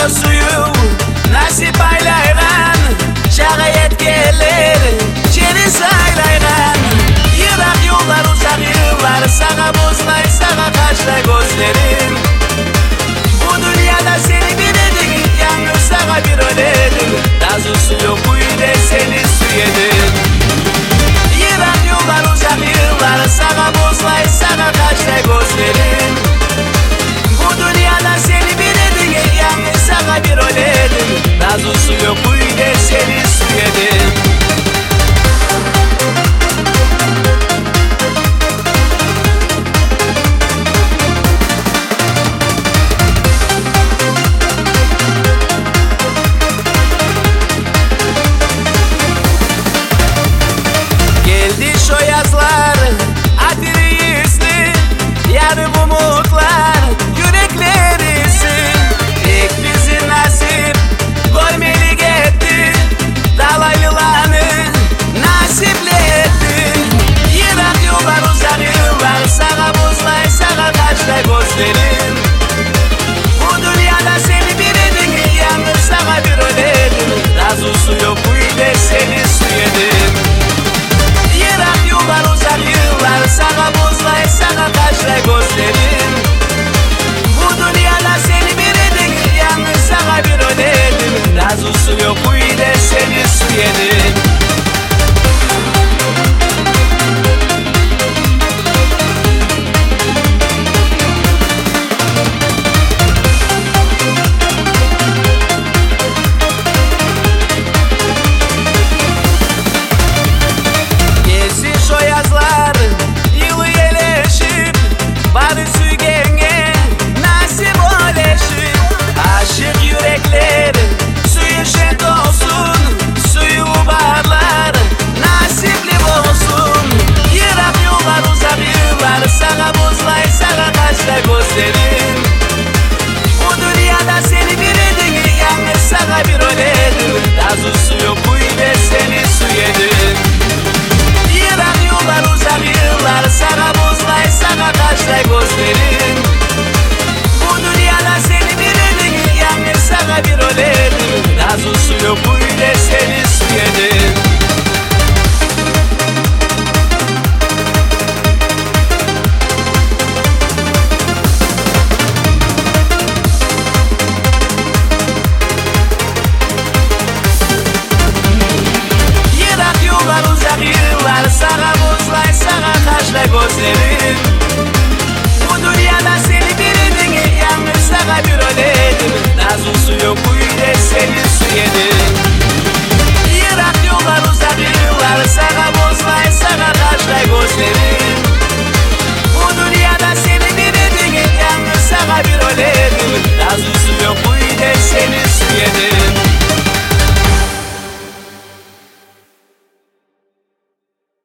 o suyu nasip aylaygan, şayet gelir seni saylaygan. Yırak yollar, uzak yıllar, sana bozlay, sana kaçlay gözlerim. Bu dünyada seni bilirdik, yalnız sana bir öledim. Tazı su yok uyude seni suyedim. Yırak yollar, uzak yıllar, sana bozlay, sana kaçlay gözlerim. Bu dünyada seni bilirdik, yalnız sana bir öledim. Tazı su yok uyude seni suyedim.